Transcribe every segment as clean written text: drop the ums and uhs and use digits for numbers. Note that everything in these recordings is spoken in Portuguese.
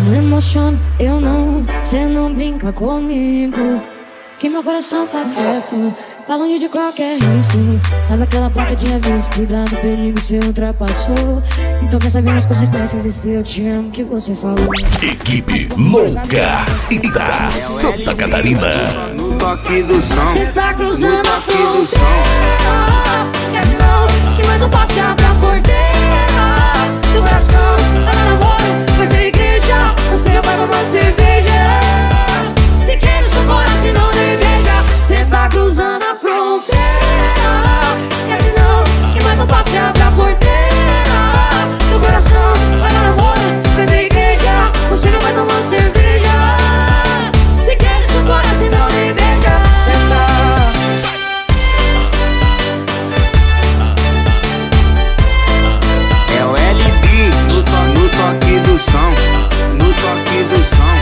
Não me emociono, eu não, cê não brinca comigo, que meu coração tá quieto, tá longe de qualquer risco. Sabe aquela placa de aviso, cuidado, perigo, cê ultrapassou. Então quer saber as consequências desse eu te amo que você falou. Equipe Louca Ita, Santa Catarina. No toque do som, Cê tá cruzando no a toque do som. fronteira, esquece não, que mais um passo e abre a porteira. Seu coração tá no namoro, vai ter igreja, você vai tomar cerveja. Se quer no seu coração não deveja. Cê tá cruzando a fronteira, esquece não, que mais um passo e abre a porteira. Seu coração vai no namoro, vai ter igreja, você não vai tomar cerveja. Se quer no seu coração não deveja. É o LB no toque do som, no toque do som.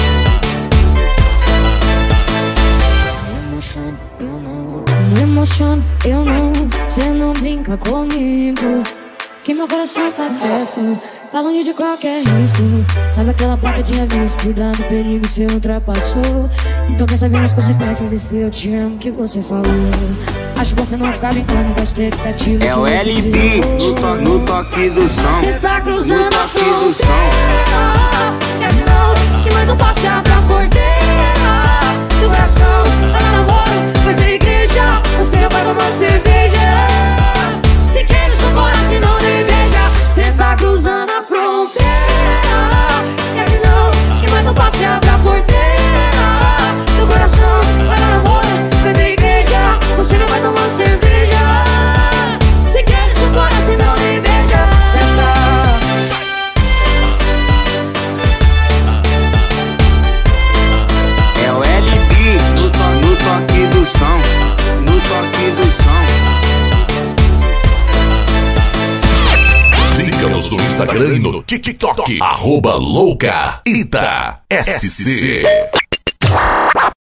Não me emociono, eu não, cê não brinca comigo, que meu coração tá quieto, tá longe de qualquer risco. Sabe aquela placa de aviso, cuidado, perigo, cê ultrapassou. Então quer saber as consequências desse eu te amo que você falou. Acho que você não ficar brincando com a expectativa. É o LB no toque do som, Cê tá cruzando no a toque do som. fronteira, esquece não, que mais um passo e abre a porteira. Seu coração tá no namoro, vai ter igreja, você vai tomar cerveja. Se quer no seu coração não deveja. Cê tá cruzando a fronteira, esquece não, que mais um passo e abre a porteira. Seu coração vai no namoro, vai ter igreja, você não vai tomar cerveja. Se quer no seu coração não deveja. É o LB no toque do som, no toque do som. Siga-nos no Instagram e no TikTok. @Louca Ita SC.